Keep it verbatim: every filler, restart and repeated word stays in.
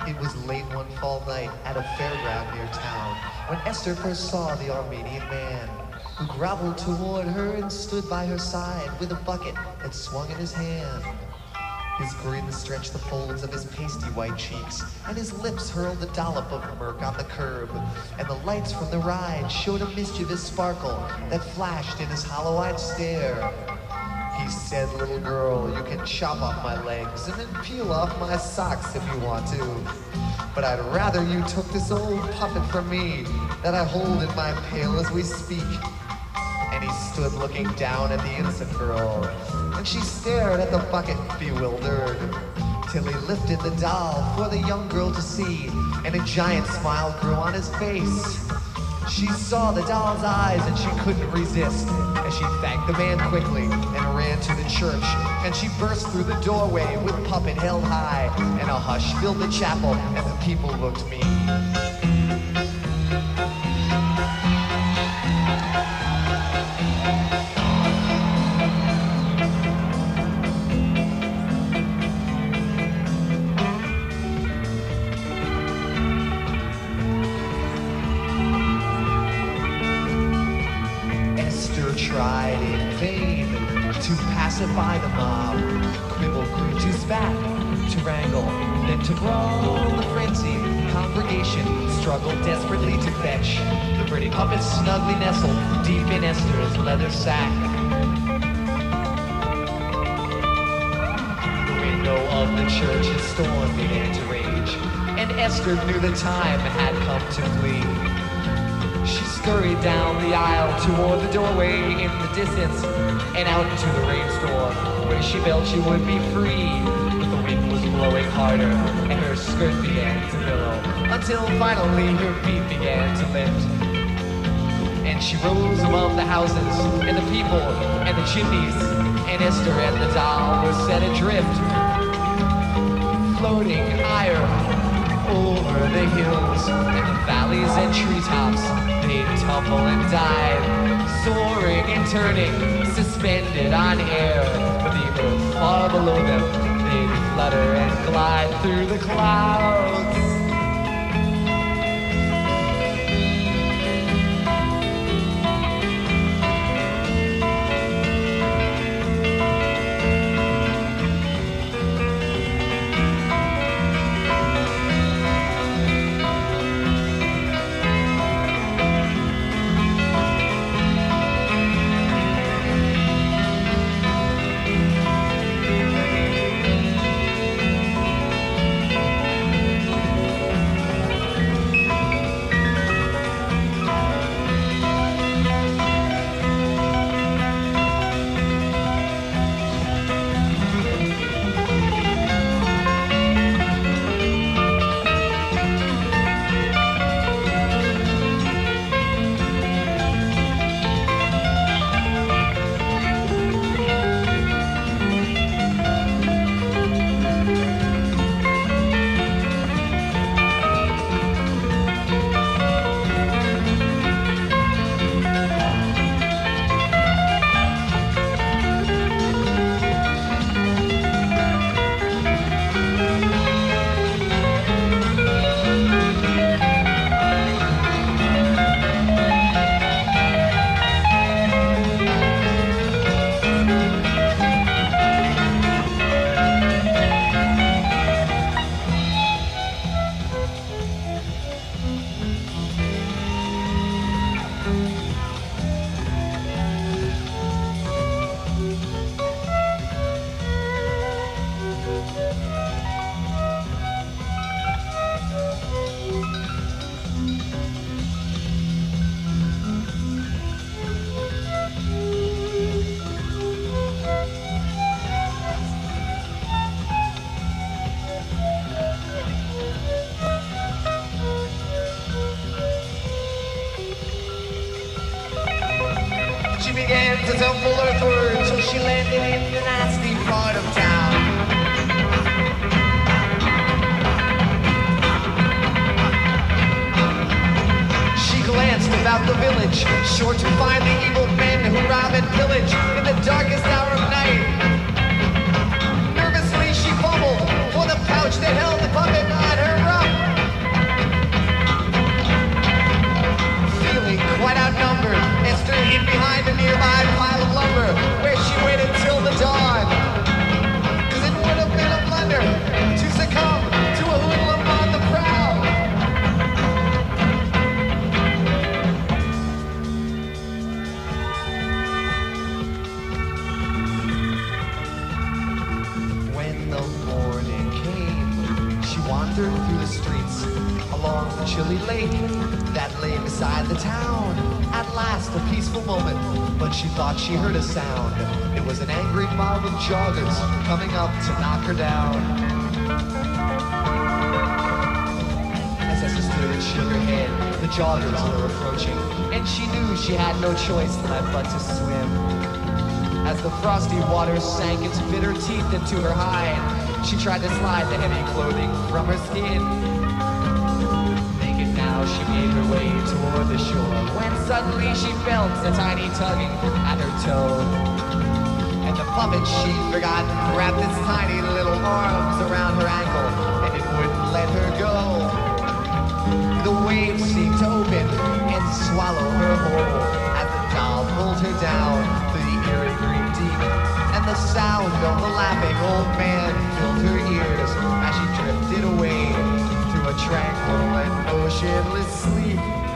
It was late one fall night at a fairground near town when Esther first saw the Armenian man, who groveled toward her and stood by her side with a bucket that swung in his hand. His grin stretched the folds of his pasty white cheeks, and his lips hurled a dollop of murk on the curb, and the lights from the ride showed a mischievous sparkle that flashed in his hollow-eyed stare. He said, "Little girl, you can chop off my legs and then peel off my socks if you want to. But I'd rather you took this old puppet from me that I hold in my pail as we speak." And he stood looking down at the innocent girl, and she stared at the bucket, bewildered, till he lifted the doll for the young girl to see, and a giant smile grew on his face. She saw the doll's eyes and she couldn't resist, as she thanked the man quickly and ran to the church, and she burst through the doorway with puppet held high, and a hush filled the chapel and the people looked mean. Tried in vain to pacify the mob. Quibble grew too spat to wrangle, then to brawl. The frenzied congregation struggled desperately to fetch the pretty puppet snugly nestled deep in Esther's leather sack. The window of the church's storm began to rage, and Esther knew the time had come to flee. She scurried down the aisle toward the doorway in the distance and out into the rainstorm, where she felt she would be free. But the wind was blowing harder and her skirt began to billow, until finally her feet began to lift. And she rose above the houses and the people and the chimneys, and Esther and the doll were set adrift, floating higher over the hills and the valleys and treetops. They'd tumble and dive, soaring and turning, suspended on air. With the earth far below them, they'd flutter and glide through the clouds. She began to tumble earthward till she landed in the nasty part of town. She glanced about the village, sure to find the evil men who rob and pillage in the darkest hour of night. Nervously she fumbled for the pouch that held the puppet on her right. wandered through the streets, along the chilly lake that lay beside the town. At last, a peaceful moment, but she thought she heard a sound. It was an angry mob of joggers coming up to knock her down. As Esther stood and shook her head, the joggers were approaching, and she knew she had no choice left but to swim. As the frosty water sank its bitter teeth into her hide, she tried to slide the heavy clothing from her skin. Naked now, she made her way toward the shore, when suddenly she felt a tiny tugging at her toe. And the puppet she'd forgotten wrapped its tiny little arms around her ankle, and it wouldn't let her go. The waves seemed to open and swallow her whole, as the doll pulled her down through the eerie green deep, and the sound of the laughing old man filled her ears as she drifted away through a tranquil and motionless sleep.